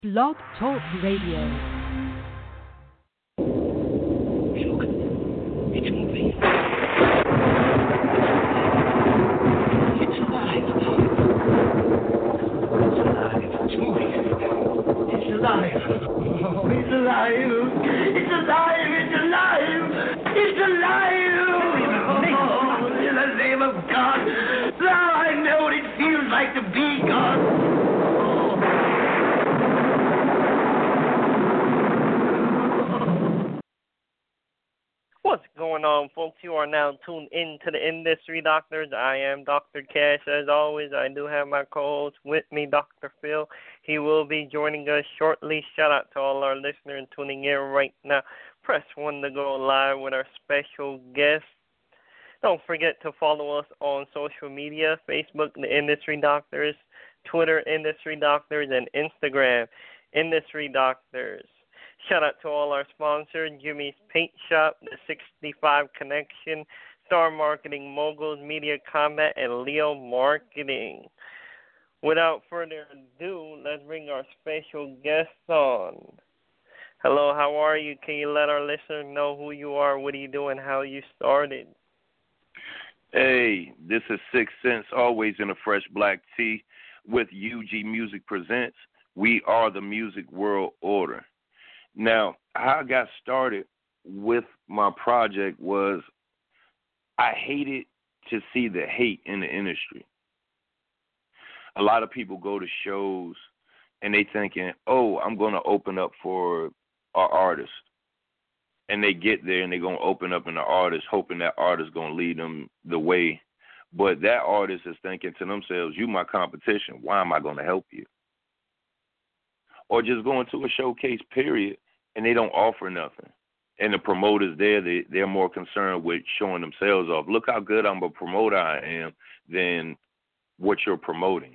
Blog Talk Radio. Look, it's moving. It's alive. It's alive. It's moving. It's alive. Oh, it's alive. It's alive. It's alive. It's alive. Oh, in the name of God. Now I know what it feels like to be God. What's going on, folks? You are now tuned in to the Industry Doctors. I am Dr. Cash. As always, I do have my co-host with me, Dr. Phil. He will be joining us shortly. Shout out to all our listeners tuning in right now. Press 1 to go live with our special guest. Don't forget to follow us on social media, Facebook, The Industry Doctors, Twitter, Industry Doctors, and Instagram, Industry Doctors. Shout out to all our sponsors, Jimmy's Paint Shop, The 65 Connection, Star Marketing Moguls, Media Combat, and Leo Marketing. Without further ado, let's bring our special guest on. Hello, how are you? Can you let our listeners know who you are, what do you do, and how you started? Hey, this is Six Sense, always in a fresh black tee with UG Music Presents. We are the music world order. Now, how I got started with my project was I hated to see the hate in the industry. A lot of people go to shows and they thinking, oh, I'm going to open up for our artist. And they get there and they're going to open up in the artist, hoping that artist is going to lead them the way. But that artist is thinking to themselves, you my competition. Why am I going to help you? Or just going to a showcase, period, and they don't offer nothing. And the promoters there, they're more concerned with showing themselves off. Look how good I'm a promoter I am than what you're promoting.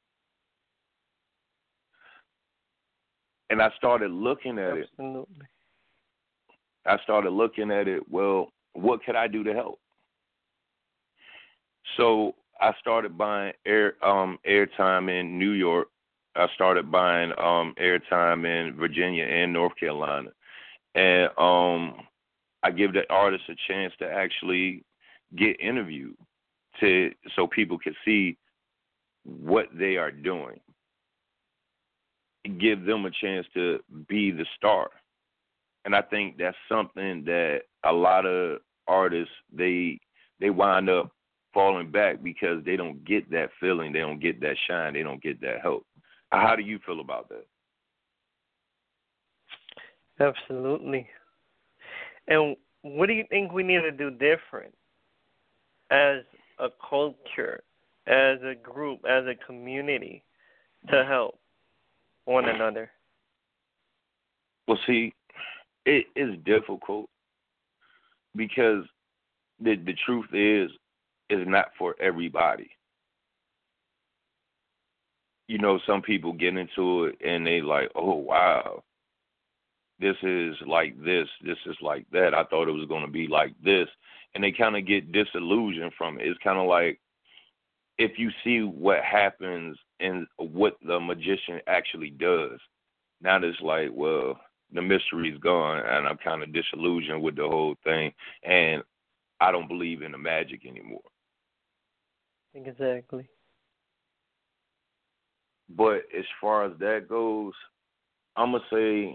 And I started looking at Absolutely. it. I started looking at it, well, what could I do to help? So I started buying airtime in New York. I started buying airtime in Virginia and North Carolina. And I give the artists a chance to actually get interviewed so people can see what they are doing. Give them a chance to be the star. And I think that's something that a lot of artists, they wind up falling back because they don't get that feeling, they don't get that shine, they don't get that help. How do you feel about that? Absolutely. And what do you think we need to do different as a culture, as a group, as a community to help one another? Well, see, it is difficult because the truth is not for everybody. You know, some people get into it and they like, oh, wow, this is like this is like that. I thought it was going to be like this. And they kind of get disillusioned from it. It's kind of like if you see what happens and what the magician actually does, now it's like, well, the mystery's gone and I'm kind of disillusioned with the whole thing. And I don't believe in the magic anymore. Exactly. But as far as that goes, I'm going to say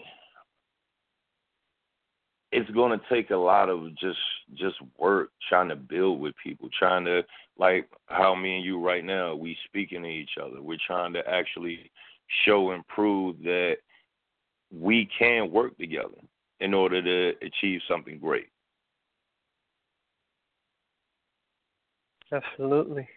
it's going to take a lot of just work trying to build with people, trying to, like how me and you right now, we speaking to each other. We're trying to actually show and prove that we can work together in order to achieve something great. Absolutely.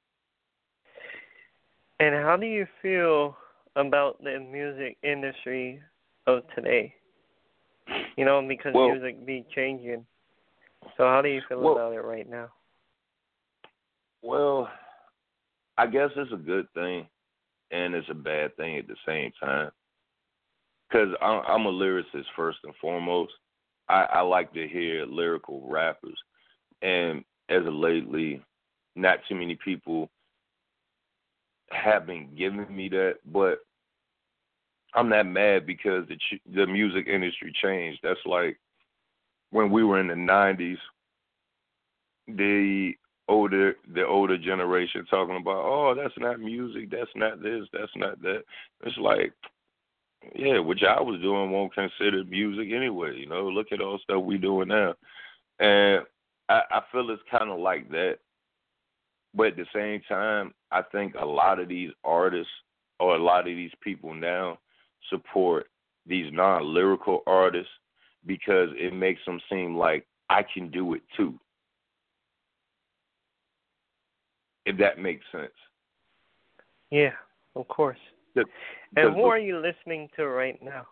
And how do you feel about the music industry of today? You know, because music be changing. So how do you feel about it right now? Well, I guess it's a good thing and it's a bad thing at the same time. Because I'm a lyricist first and foremost. I like to hear lyrical rappers. And as of lately, not too many people have been giving me that, but I'm not mad because the music industry changed. That's like when we were in the 90s, the older generation talking about, oh, that's not music, that's not this, that's not that. It's like, yeah, what y'all was doing won't consider music anyway. You know, look at all the stuff we doing now. And I feel it's kind of like that. But at the same time, I think a lot of these artists or a lot of these people now support these non-lyrical artists because it makes them seem like I can do it too. If that makes sense. Yeah, of course. And who are you listening to right now?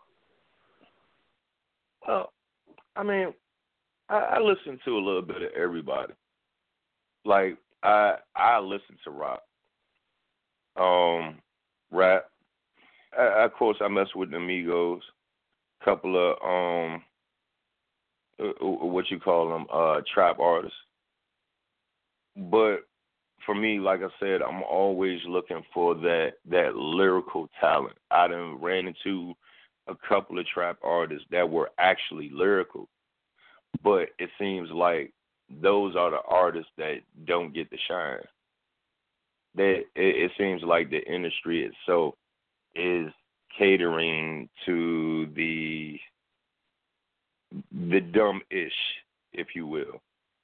Well, I mean, I listen to a little bit of everybody. Like I listen to rock, rap. Of course, I mess with the Migos. Couple of what you call them, trap artists. But for me, like I said, I'm always looking for that lyrical talent. I done ran into a couple of trap artists that were actually lyrical, but it seems like those are the artists that don't get the shine. It seems like the industry itself is catering to the dumb-ish, if you will.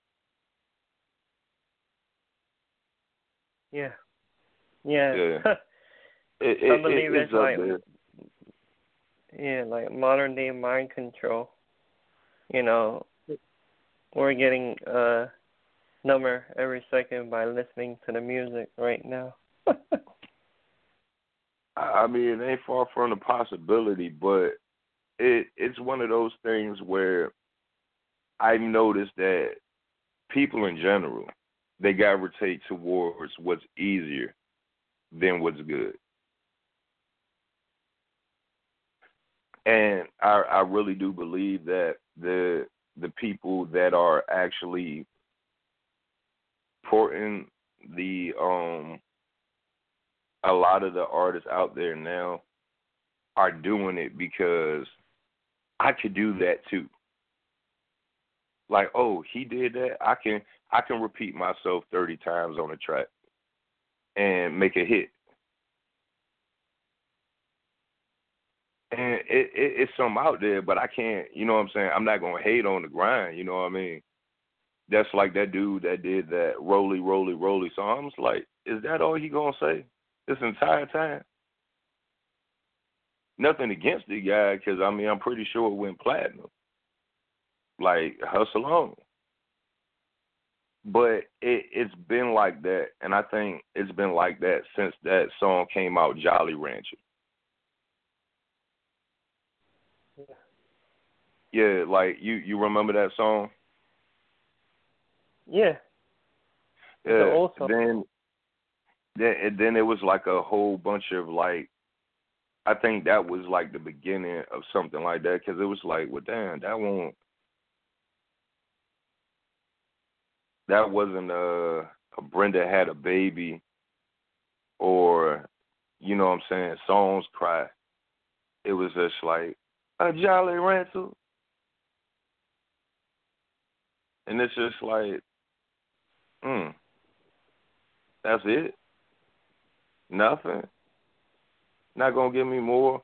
Yeah. I believe it's like there. Yeah, like modern day mind control. You know, we're getting number every second by listening to the music right now. I mean, it ain't far from the possibility, but it's one of those things where I noticed that people in general, they gravitate towards what's easier than what's good. And I really do believe that the people that are actually porting the a lot of the artists out there now are doing it because I could do that too. Like, oh, he did that. I can repeat myself 30 times on a track and make a hit. And it's something out there, but I can't, you know what I'm saying? I'm not going to hate on the grind, you know what I mean? That's like that dude that did that Roly, Roly, Roly song. I was like, is that all he going to say this entire time? Nothing against the guy, because, I mean, I'm pretty sure it went platinum. Like, hustle on. But it's been like that, and I think it's been like that since that song came out, Jolly Rancher. Yeah, like, you remember that song? Yeah. Yeah. Awesome. Then it was like a whole bunch of, like, I think that was like the beginning of something like that, because it was like, well, damn, that wasn't a Brenda Had a Baby, or, you know what I'm saying, Songs Cry. It was just like, a Jolly Rancher. And it's just like, that's it? Nothing? Not gonna give me more?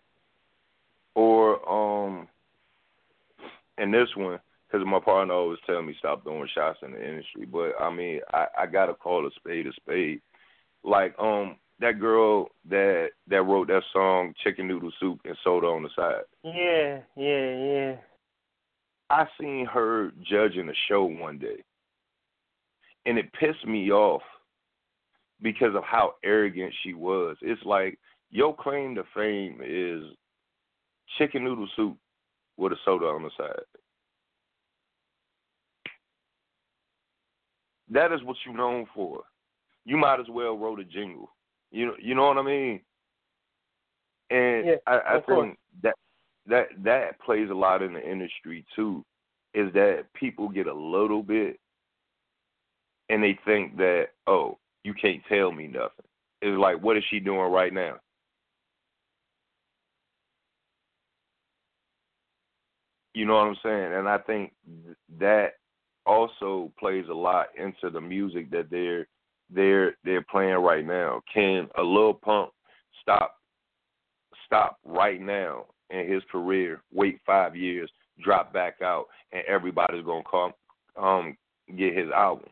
Or, and this one, because my partner always tell me stop throwing shots in the industry, but I mean, I gotta call a spade a spade. Like, that girl that wrote that song Chicken Noodle Soup and Soda on the Side. Yeah. I seen her judging a show one day, and it pissed me off because of how arrogant she was. It's like, your claim to fame is chicken noodle soup with a soda on the side. That is what you're known for. You might as well wrote a jingle. You know what I mean? And yeah, I think that plays a lot in the industry too, is that people get a little bit and they think that, oh, you can't tell me nothing. It's like, what is she doing right now? You know what I'm saying? And I think that also plays a lot into the music that they're playing right now. Can a Lil Pump stop right now in his career, wait 5 years, drop back out, and everybody's gonna get his album?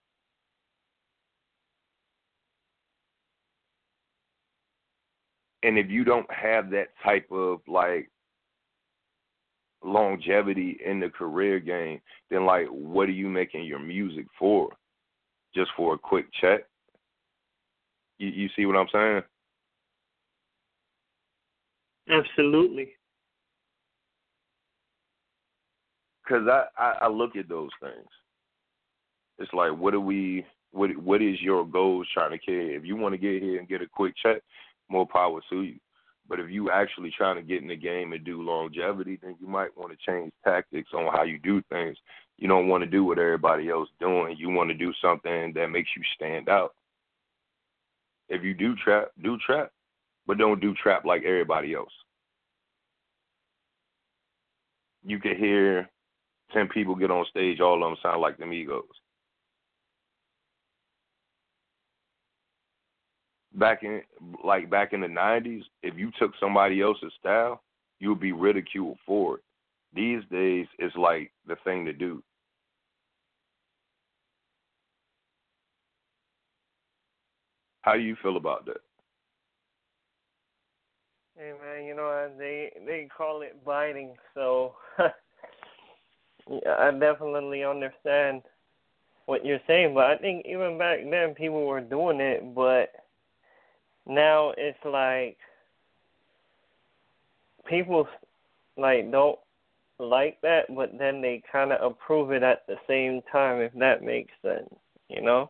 And if you don't have that type of like longevity in the career game, then like what are you making your music for? Just for a quick check? You see what I'm saying? Absolutely. Because I look at those things. It's like, what is your goals trying to carry? If you want to get here and get a quick check, more power to you. But if you actually trying to get in the game and do longevity, then you might want to change tactics on how you do things. You don't want to do what everybody else doing. You want to do something that makes you stand out. If you do trap, but don't do trap like everybody else. You could hear 10 people get on stage, all of them sound like the Migos. Back in the 90s, if you took somebody else's style, you would be ridiculed for it. These days, it's like the thing to do. How do you feel about that? Hey man, you know they call it biting, so I definitely understand what you're saying. But I think even back then people were doing it, but now it's like people like don't like that, but then they kind of approve it at the same time, if that makes sense, you know?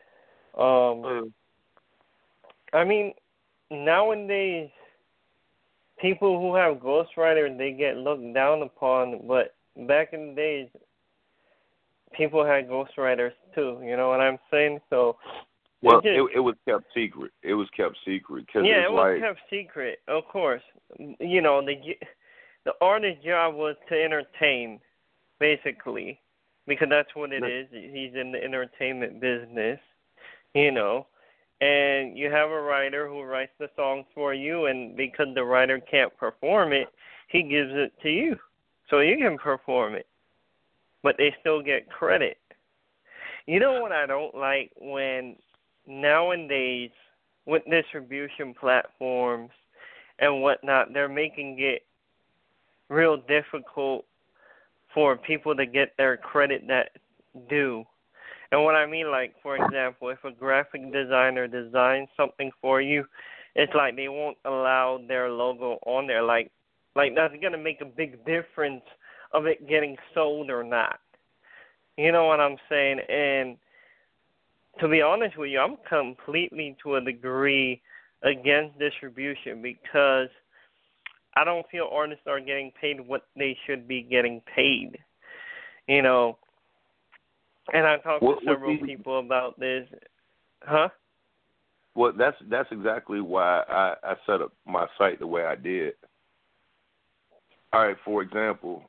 I mean, nowadays, people who have ghostwriters, they get looked down upon, but back in the days, people had ghostwriters too, you know what I'm saying? So, well, it was kept secret. It was kept secret. Cause yeah, it was like, kept secret, of course. You know, the artist's job was to entertain, basically, because that's what it is. He's in the entertainment business, you know. And you have a writer who writes the songs for you, and because the writer can't perform it, he gives it to you, so you can perform it. But they still get credit. You know what I don't like? When nowadays, with distribution platforms and whatnot, they're making it real difficult for people to get their credit that due. And what I mean, like, for example, if a graphic designer designs something for you, it's like they won't allow their logo on there. Like that's going to make a big difference of it getting sold or not. You know what I'm saying? And to be honest with you, I'm completely, to a degree, against distribution because I don't feel artists are getting paid what they should be getting paid. You know, and I talked to several people about this. Huh? Well, that's exactly why I set up my site the way I did. All right, for example,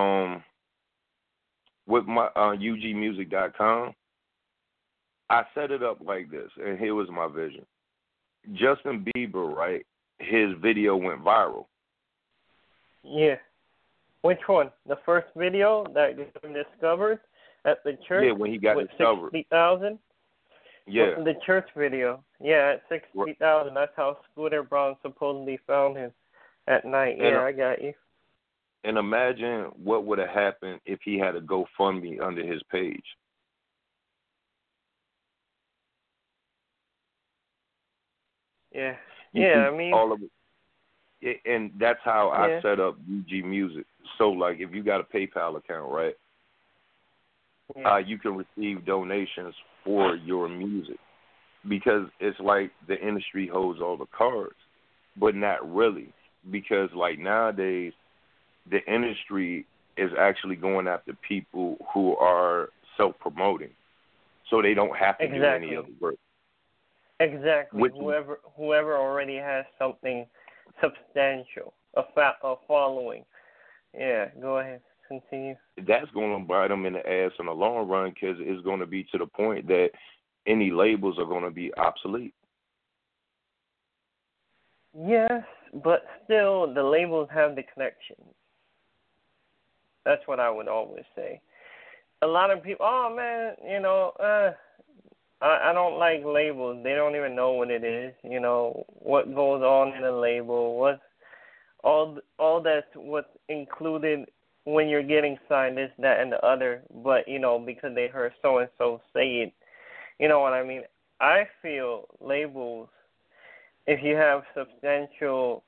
with my ugmusic.com, I set it up like this, and here was my vision. Justin Bieber, right, his video went viral. Yeah. Which one? The first video that got discovered at the church? Yeah, when he got discovered. 60,000? Yeah. The church video. Yeah, at 60,000. That's how Scooter Braun supposedly found him at night. Yeah, I got you. And imagine what would have happened if he had a GoFundMe under his page. Yeah. Yeah, I mean, all of it. And that's how I set up UG Music. So, like, if you got a PayPal account, right, you can receive donations for your music because it's like the industry holds all the cards, but not really because, like, nowadays the industry is actually going after people who are self-promoting, so they don't have to do any other work. Exactly. Whoever already has something substantial, a following. Yeah, go ahead. Continue. That's going to bite them in the ass in the long run because it's going to be to the point that any labels are going to be obsolete. Yes, but still, the labels have the connections. That's what I would always say. A lot of people, oh man, I don't like labels. They don't even know what it is. What goes on in a label. What's all that's what's included when you're getting signed, this, that, and the other. But because they heard so and so say it, you know what I mean. I feel labels, if you have substantial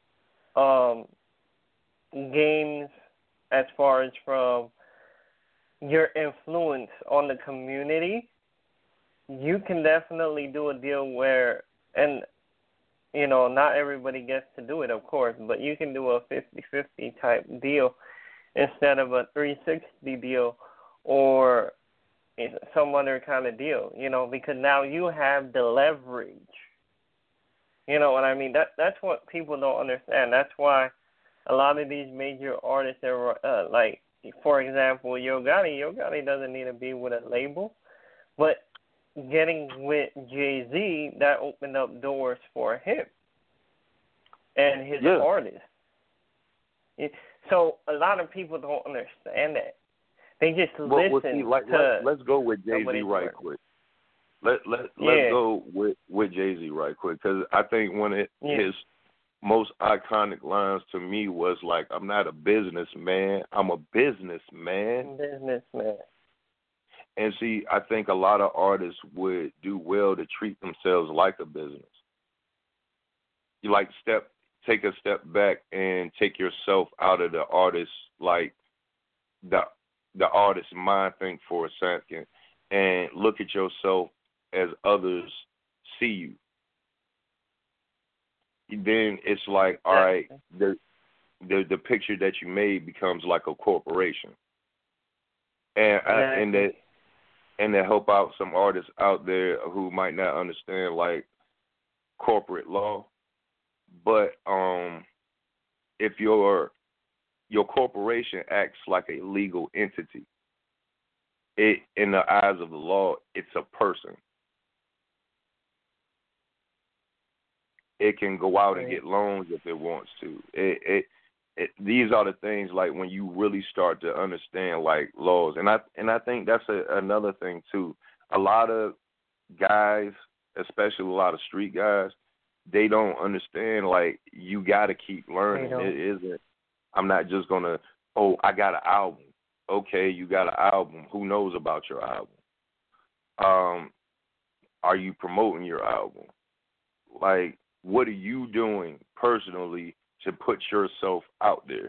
gains as far as from your influence on the community, you can definitely do a deal where, and not everybody gets to do it, of course, but you can do a 50-50 type deal instead of a 360 deal or some other kind of deal, because now you have the leverage. You know what I mean? That's what people don't understand. That's why a lot of these major artists are like, for example, Yo Gotti doesn't need to be with a label, but getting with Jay-Z, that opened up doors for him and his artists. So a lot of people don't understand that. They just listen to. Let's go with Jay-Z right quick. Let's go with Jay-Z right quick, because I think one of his most iconic lines to me was like, "I'm not a businessman, I'm a businessman." Businessman. And see, I think a lot of artists would do well to treat themselves like a business. You take a step back and take yourself out of the artist, like the artist's mind think for a second, and look at yourself as others see you. Then it's like, all right, the picture that you made becomes like a corporation, and to help out some artists out there who might not understand like corporate law, but if your corporation acts like a legal entity, it in the eyes of the law, it's a person. It can go out and get loans if it wants to. These are the things like when you really start to understand like laws, and I think that's another thing too. A lot of guys, especially a lot of street guys, they don't understand like you got to keep learning. It isn't. I'm not just gonna. Oh, I got an album. Okay, you got an album. Who knows about your album? Are you promoting your album? Like, what are you doing personally to put yourself out there?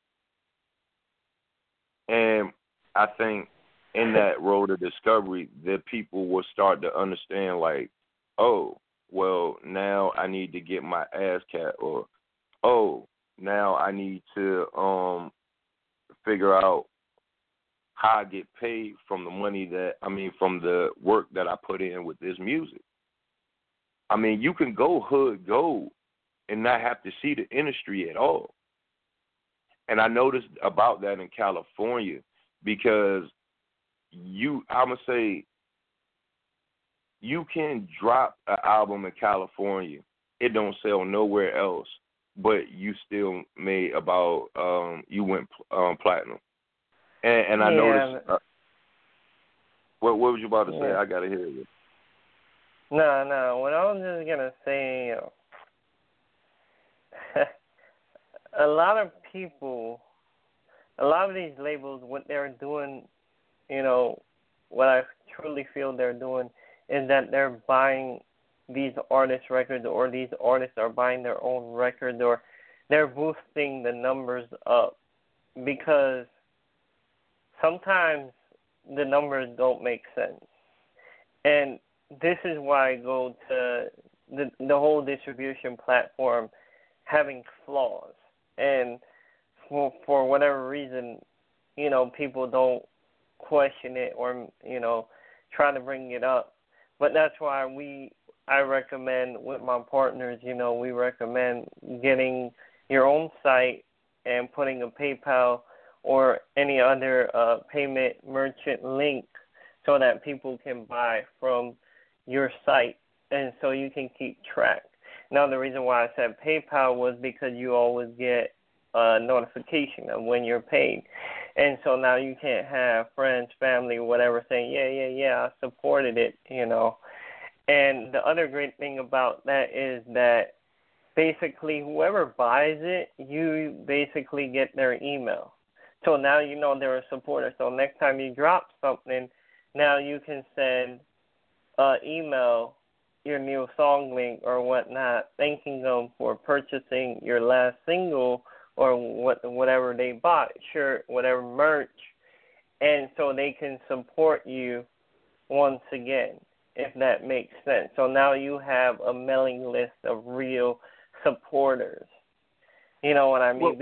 And I think in that road of discovery that people will start to understand like, oh, well, now I need to get my ass cat, or, oh, now I need to figure out how I get paid from the money from the work that I put in with this music. I mean, you can go hood gold and not have to see the industry at all. And I noticed about that in California because I'm going to say, you can drop an album in California. It don't sell nowhere else, but you still made about, you went platinum. And I noticed, what was you about to say? I got to hear you. No. What I was just going to say, a lot of people, a lot of these labels, what they're doing, what I truly feel they're doing is that they're buying these artists' records, or these artists are buying their own records, or they're boosting the numbers up, because sometimes the numbers don't make sense. And this is why I go to the whole distribution platform having flaws. And for whatever reason, people don't question it or, try to bring it up. But that's why I recommend with my partners, we recommend getting your own site and putting a PayPal or any other payment merchant link so that people can buy from your site, and so you can keep track. Now, the reason why I said PayPal was because you always get a notification of when you're paid. And so now you can't have friends, family, whatever saying, yeah, I supported it, you know. And the other great thing about that is that basically whoever buys it, you basically get their email. So now you know they're a supporter. So next time you drop something, now you can send email your new song link or whatnot, thanking them for purchasing your last single or whatever they bought, shirt, whatever merch, and so they can support you once again, if that makes sense. So now you have a mailing list of real supporters. You know what I mean?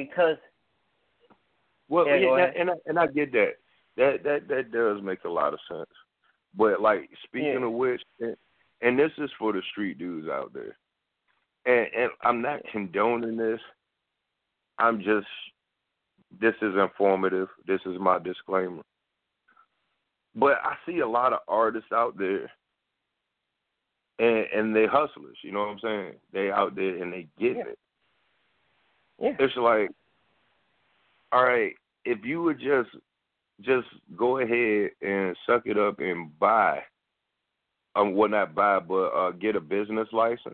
And I get that. That does make a lot of sense. But like speaking of which, and this is for the street dudes out there, and I'm not condoning this. This is informative. This is my disclaimer. But I see a lot of artists out there, and they hustlers. You know what I'm saying? They out there and they getting it. Yeah. It's like, all right, if you would just go ahead and suck it up and buy, not buy, but get a business license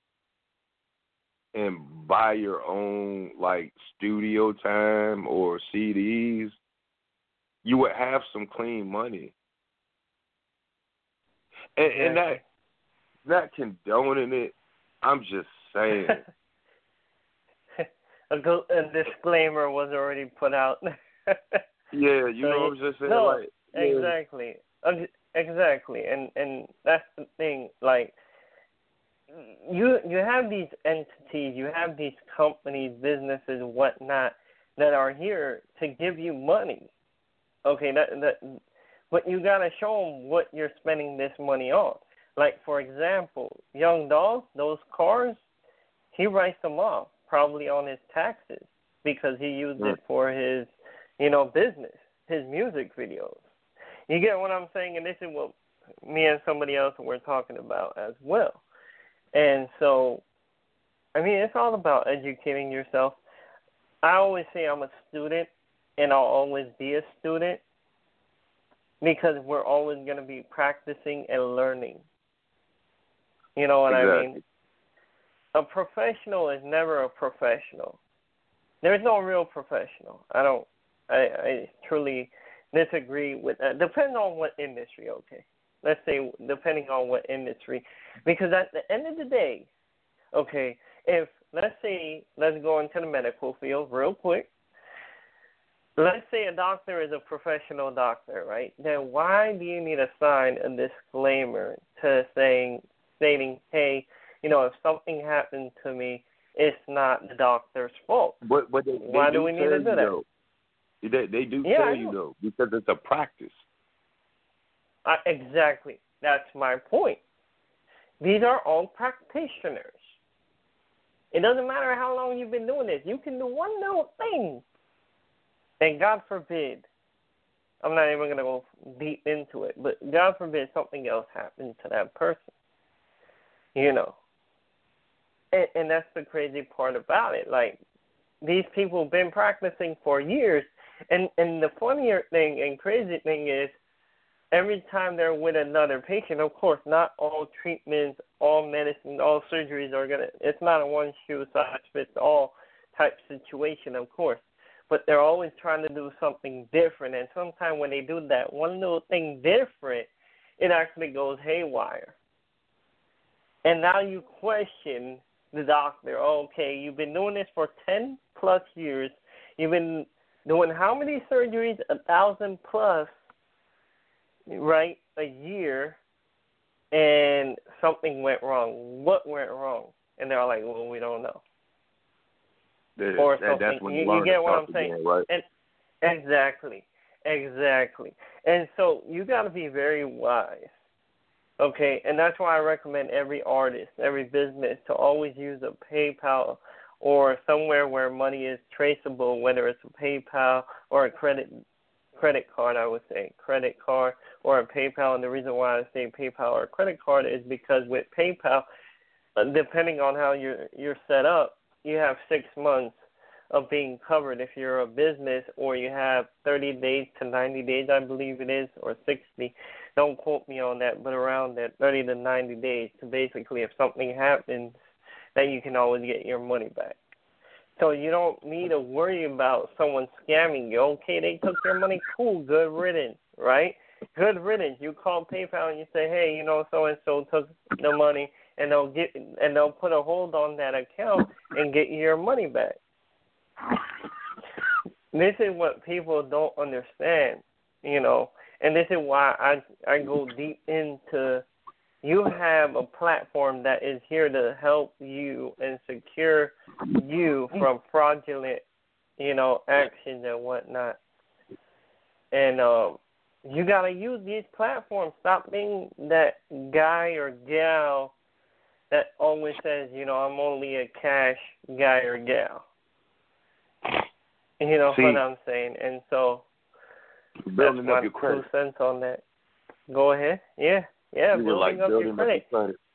and buy your own like studio time or CDs, you would have some clean money. And not condoning it, I'm just saying. A disclaimer was already put out. Yeah, you know what I'm just saying? No, like, exactly. Exactly. And that's the thing, like, you have these entities, you have these companies, businesses, whatnot, that are here to give you money. Okay, but you gotta show them what you're spending this money on. Like, for example, Young Dolph, those cars, he writes them off probably on his taxes because he used it for his, business, his music videos. You get what I'm saying? And this is what me and somebody else were talking about as well. And so, I mean, it's all about educating yourself. I always say I'm a student, and I'll always be a student because we're always going to be practicing and learning. You know what I mean? A professional is never a professional. There's no real professional. I truly disagree with that. Depending on what industry, okay? Let's say depending on what industry. Because at the end of the day, okay, if, let's go into the medical field real quick. Let's say a doctor is a professional doctor, right? Then why do you need to sign a disclaimer stating, hey, if something happened to me, it's not the doctor's fault. But why do we need to do that? Though. They do tell you, though, because it's a practice. Exactly. That's my point. These are all practitioners. It doesn't matter how long you've been doing this. You can do one little thing, and God forbid, I'm not even going to go deep into it, but God forbid something else happens to that person. And that's the crazy part about it. Like, these people have been practicing for years, and the funnier thing and crazy thing is, every time they're with another patient, of course, not all treatments, all medicine, all surgeries it's not a one-shoe-size-fits-all type situation, of course. But they're always trying to do something different. And sometimes when they do that one little thing different, it actually goes haywire. And now you question the doctor. Okay, you've been doing this for 10-plus years. You've been doing how many surgeries? 1,000 plus, right, a year, and something went wrong. What went wrong? And they're like, well, we don't know. Or something. That's when you get what I'm saying? Again, right? Exactly. And so you got to be very wise. Okay, and that's why I recommend every artist, every business to always use a PayPal or somewhere where money is traceable, whether it's a PayPal or a credit card, I would say, credit card or a PayPal. And the reason why I say PayPal or a credit card is because with PayPal, depending on how you're set up, you have 6 months of being covered if you're a business, or you have 30 days to 90 days, I believe it is, or 60. Don't quote me on that, but around that 30 to 90 days to basically, if something happens, that you can always get your money back. So you don't need to worry about someone scamming you. Okay, they took your money, cool, good riddance, right? Good riddance. You call PayPal and you say, hey, so and so took the money, and they'll put a hold on that account and get you your money back. This is what people don't understand, and this is why I go deep into. You have a platform that is here to help you and secure you from fraudulent, actions and whatnot. And you got to use these platforms. Stop being that guy or gal that always says, I'm only a cash guy or gal. You know what I'm saying? And so that's my 2 cents on that. Go ahead. Yeah. Yeah, building up your credit.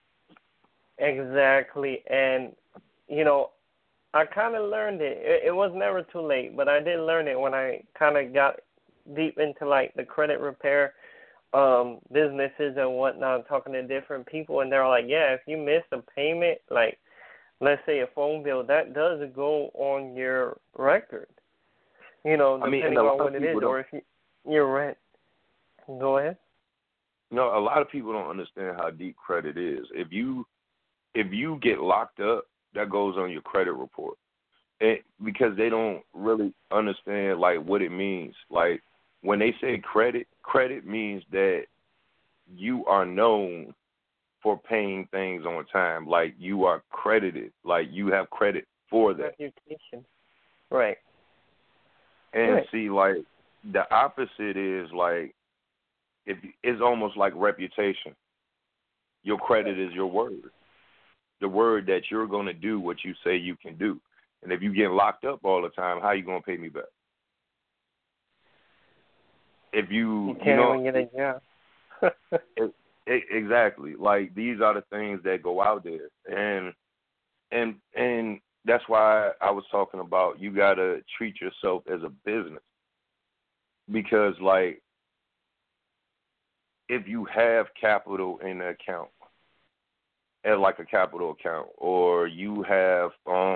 Exactly. And, I kind of learned it. It was never too late, but I did learn it when I kind of got deep into, the credit repair businesses and whatnot, talking to different people, and they're like, yeah, if you miss a payment, let's say a phone bill, that does go on your record, depending on what it is, or if your rent. Go ahead. No, a lot of people don't understand how deep credit is. If you get locked up, that goes on your credit report, because they don't really understand what it means. When they say credit means that you are known for paying things on time. You are credited. You have credit for that. Reputation. Right. And right. See, the opposite is it's almost like reputation. Your credit is your word. The word that you're going to do what you say you can do. And if you get locked up all the time, how are you going to pay me back? If you can't even get a job. Exactly. These are the things that go out there. And that's why I was talking about you got to treat yourself as a business. Because, if you have capital in the account, as a capital account, or you have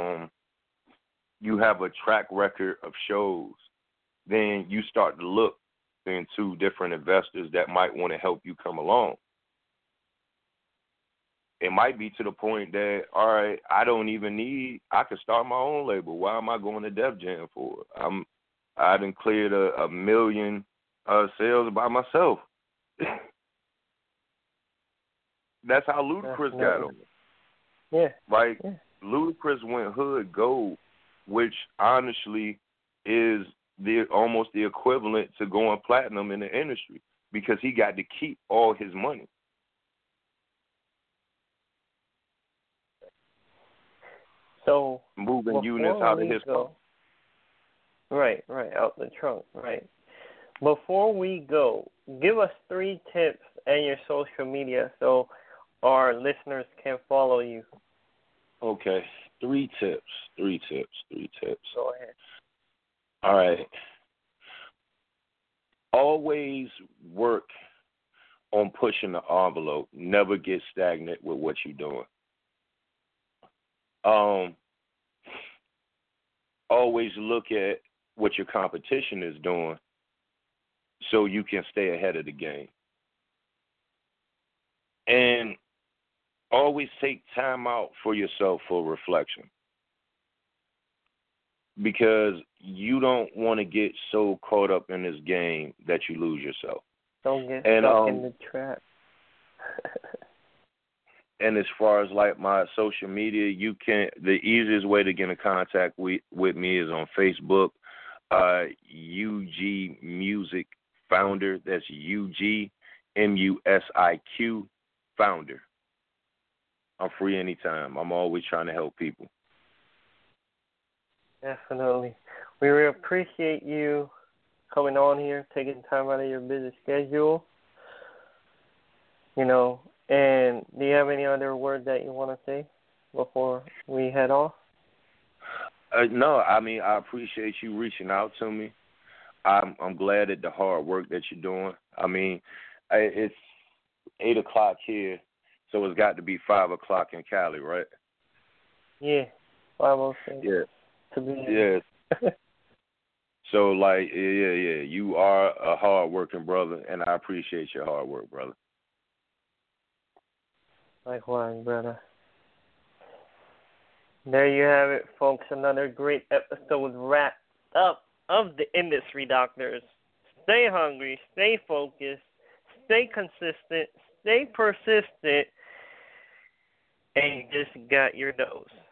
a track record of shows, then you start to look into different investors that might want to help you come along. It might be to the point that, all right, I can start my own label. Why am I going to Def Jam for? I done cleared a million sales by myself. That's how Ludacris got him. Yeah. Yeah. Ludacris went hood gold, which honestly is almost the equivalent to going platinum in the industry, because he got to keep all his money. So moving units out of his trunk. Right, out the trunk, right. Before we go, give us 3 tips and your social media so our listeners can follow you. Okay, 3 tips. Go ahead. All right. Always work on pushing the envelope. Never get stagnant with what you're doing. Always look at what your competition is doing so you can stay ahead of the game. And always take time out for yourself for reflection, because you don't want to get so caught up in this game that you lose yourself. Don't get stuck in the trap. And as far as my social media, the easiest way to get in contact with me is on Facebook, UG Music Founder. That's UG MUSIQ Founder. I'm free anytime. I'm always trying to help people. Definitely. We really appreciate you coming on here, taking time out of your busy schedule. And do you have any other words that you want to say before we head off? No, I mean, I appreciate you reaching out to me. I'm glad at the hard work that you're doing. I mean, it's 8 o'clock here, so it's got to be 5 o'clock in Cali, right? Yeah, 5:06. Yeah. To be Yeah. So, like, yeah, you are a hard-working brother, and I appreciate your hard work, brother. Likewise, brother. There you have it, folks. Another great episode wrapped up of the Industry Doctors. Stay hungry, stay focused, stay consistent, stay persistent, and you just got your dose.